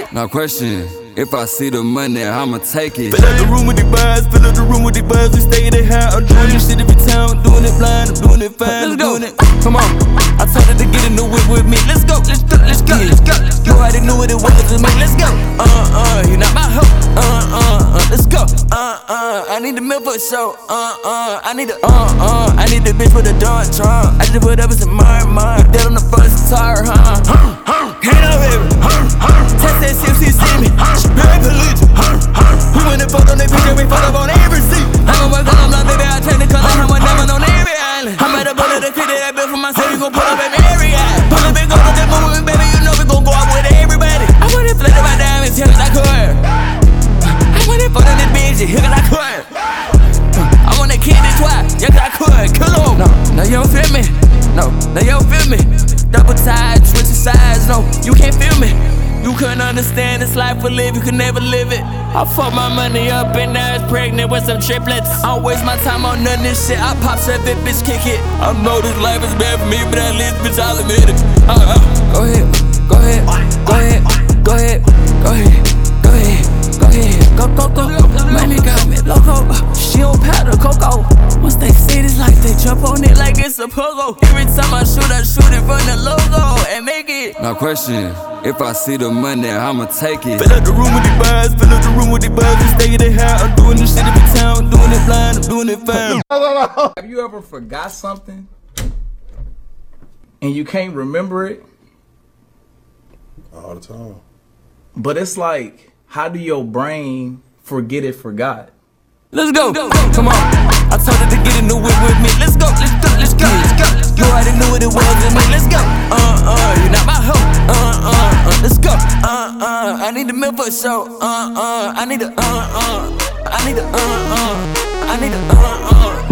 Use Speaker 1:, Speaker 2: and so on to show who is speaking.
Speaker 1: it. No question. If I see the money, I'ma take it.
Speaker 2: Fill up the room with the bars, fill up the room with the bars. We stay at the house. I'm doing this shit every time. I'm doing it blind, I'm doing it fine.
Speaker 1: Let's go.
Speaker 2: Doing it. Come on. I told her to get in the whip with me. Let's go, let's go, let's go, let's go. You already knew what it was to me. Let's go. You not my hoe. Let's go. I need the milk for show. I need the I need the bitch with a dark trunk. I just put up with some mine. Dead on the first tire, Hand up, baby. Test that shit, she see me. Very polluted. We went and fucked on that bitch and we fucked up on every seat. I'm gon' work on them, baby. I change the color. I'm a diamond on every island. I'm at the bullet to fit that bill for myself. You gon' pull up at every eye. Pull up and go to that movement, baby. You know we gon' go out with everybody. I want it flooded by diamonds, here 'cause I could. I want it flooded this bitch, here 'cause I could. I want that kid this twice, yeah 'cause I could. Kill him. No, you don't feel me. No, you don't feel me. Double tide, switching sides. No, you can't feel me. You couldn't understand this life we live, you could never live it. I fuck my money up and now it's pregnant with some triplets. I don't waste my time on none of this shit. I pop shit, that bitch kick it. I know this life is bad for me, but at least bitch I'll admit it. Go ahead, go ahead, go ahead, go ahead, go ahead, go ahead, go ahead, go. Money got me loco. She don't powder cocoa. Once they see this life, they jump on it like it's a pogo. Every time I shoot it from the logo and make it.
Speaker 1: No question. If I see the money, I'ma take it.
Speaker 2: Fill up the room with the bars, fill up the room with the bars. We stay at the house. I'm doing this shit every time. I'm doing it blind, I'm doing it fine.
Speaker 3: Have you ever forgot something and you can't remember it?
Speaker 4: All the time.
Speaker 3: But it's like, how do your brain forget it forgot?
Speaker 2: Let's go. Come on. I told her to get in the whip with me. Let's go, let's go, let's go, let's go. You already knew what it was to me. Let's go. You not my hoe. Let's go. I need the milk for show. I need the I need the I need the